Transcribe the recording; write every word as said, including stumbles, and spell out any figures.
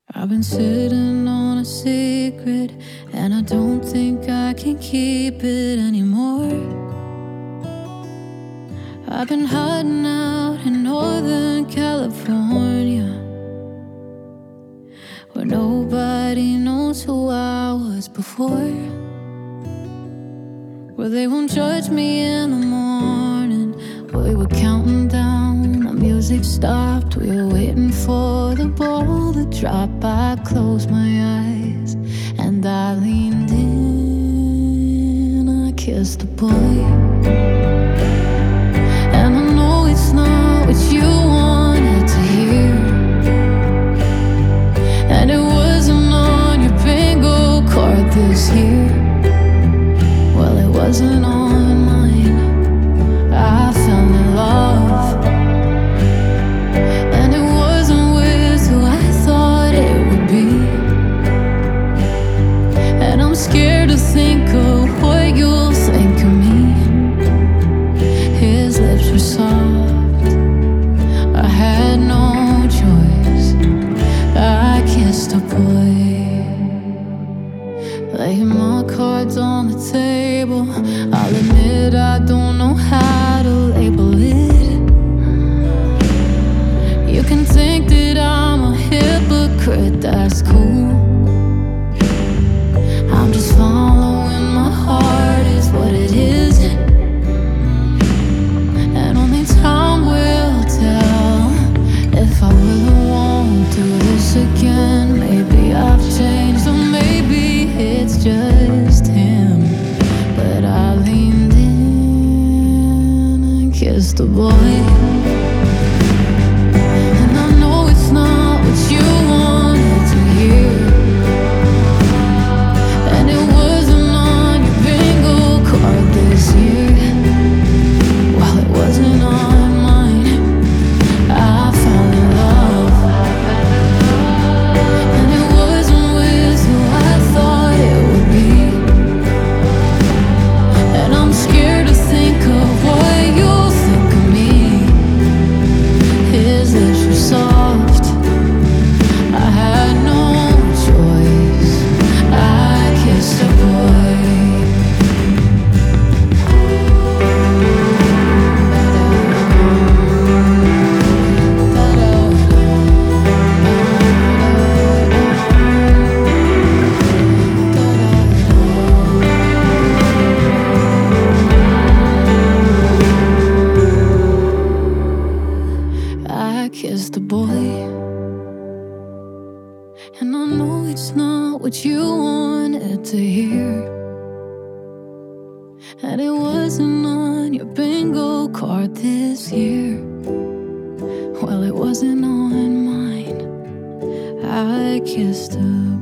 I've been sitting on a secret, and I don't think I can keep it anymore. I've been hiding out in Northern California, where nobody knows who I was before, where they won't judge me in the morning. We were counting down, the music stopped. We were waiting for the ball to drop. I closed my eyes and I leaned in. I kissed the boy, and I know it's not what you wanted to hear, and it wasn't on your bingo card this year. Well, it wasn't on mine. I fell in love, and it wasn't with who I thought it would be. And I'm scared to think of what you'll think of me. His lips were soft, I had no choice. I kissed a boy, laying my cards on the table. I'll admit I don't know how to label it. You can think that I'm a hypocrite, that's cool. I'm just following my heart is what it is, and only time will tell if I will or won't do this again. Maybe I've changed, or maybe it's just him. But I leaned in and kissed the boy, and I know it's not what you wanted to hear, and it wasn't on your bingo card this year. Well, it wasn't on mine. I fell in love, and it wasn't with who I thought it would be. And I'm scared to think of what you'll think of me. His lips were soft, I had no choice. I kissed a boy. I kissed the boy, and I know it's not what you wanted to hear, and it wasn't on your bingo card this year. Well, it wasn't on mine. I kissed a